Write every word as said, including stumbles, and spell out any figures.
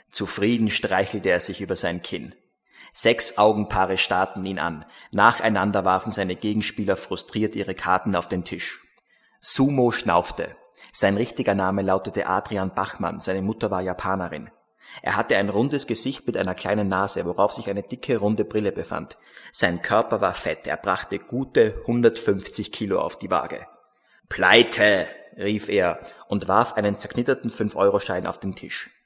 Zufrieden streichelte er sich über sein Kinn. Sechs Augenpaare starrten ihn an. Nacheinander warfen seine Gegenspieler frustriert ihre Karten auf den Tisch. Sumo schnaufte. Sein richtiger Name lautete Adrian Bachmann, seine Mutter war Japanerin. Er hatte ein rundes Gesicht mit einer kleinen Nase, worauf sich eine dicke, runde Brille befand. Sein Körper war fett, er brachte gute hundertfünfzig Kilo auf die Waage. »Pleite«, rief er und warf einen zerknitterten fünf Euro Schein auf den Tisch.